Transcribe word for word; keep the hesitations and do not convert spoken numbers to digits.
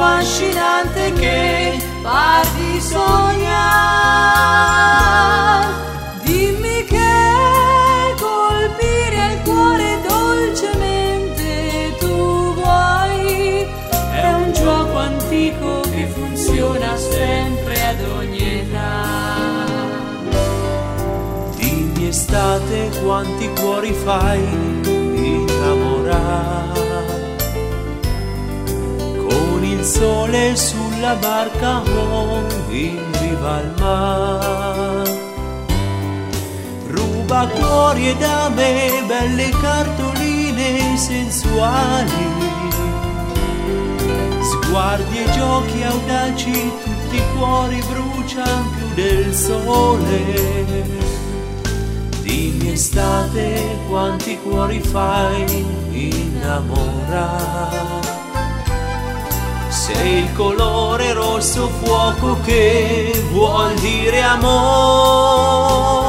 affascinante che par di sognare. Dimmi che colpire il cuore dolcemente tu vuoi, è un gioco antico che funziona sempre ad ogni età. Dimmi estate quanti cuori fai innamorare, con il sole sulla barca o in riva al mare. Ruba cuori e dame belle cartoline sensuali, sguardi e giochi audaci, tutti i cuori bruciano più del sole. Dimmi estate quanti cuori fai innamorare, sei il colore rosso fuoco che vuol dire amore.